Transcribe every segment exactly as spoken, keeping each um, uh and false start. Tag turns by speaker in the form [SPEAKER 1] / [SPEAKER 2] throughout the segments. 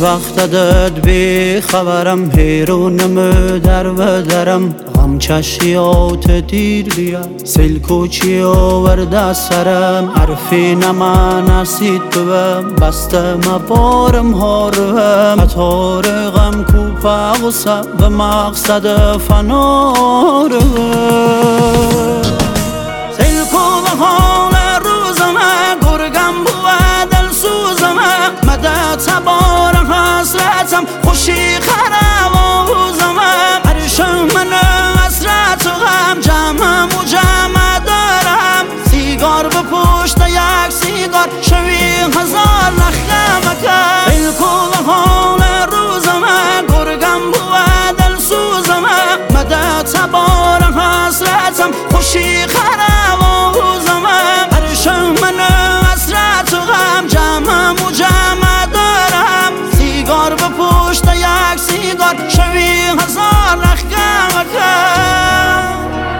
[SPEAKER 1] وقت داد بی خبرم حیرونم در و درم غم چشیات دیر بیا سیل کوچی آورده سرم حرفی نمانسید بوم بسته مبارم هاروم قطار غم کوپا غصه و مقصد فناروم سیل کو حال روزمه گرگم بود دل سوزمه مده تبار حسرتم خوشی خروازمه عرشم من حسرت و غم جمعم و جمع دارم سیگار به پشت یک سیگار شوی هزار لخمه کرد سیل کو حال روزمه گرگم بود دل سوزمه مده تبار حسرتم خوشی خروازمه عرشم من حسرت و غم جمعم و جمع دارم سیگار به پشت یک سیگار شوی هزار لخمه کرد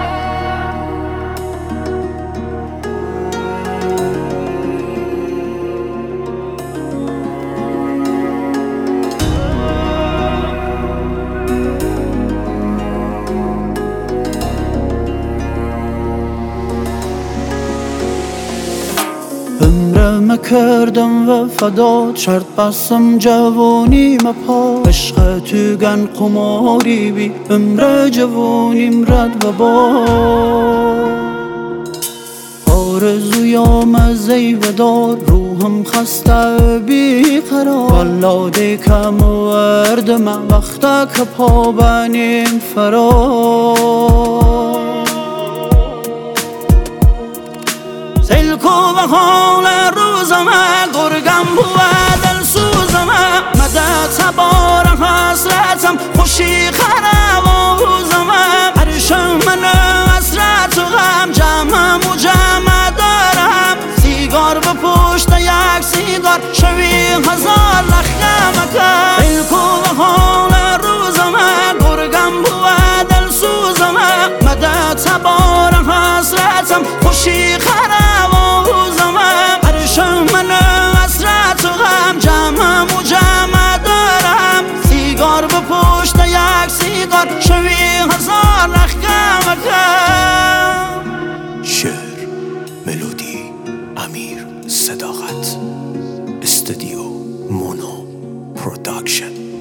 [SPEAKER 1] عمرم کردم و فدات شرط بستم جوانی مپا عشق تو گن قماری بی عمر جوانیم رد و با آرزویام زیودار روحم خسته بی قرار والا دیکم وردم وقتا که پا بنیم فرار سیل کو و حال روزمه گرگم بود دل سوزمه مده تبار حسرتم خوشی خروازمه عرشم من حسرت و غم جمعم و جمع دارم سیگار به پشت یک سیگار شوی هزار لخمه کرد سیل کو و حال روزمه گرگم بود دل سوزمه مده تبار حسرتم خوشی خروازمه عرشم من حسرت و غم جمعم و جمع دارم سیگار به پشت یک سیگار شوی هزار لخمه کرد
[SPEAKER 2] شعر ملودی امیر صداقت استودیو مونو پروداکشن.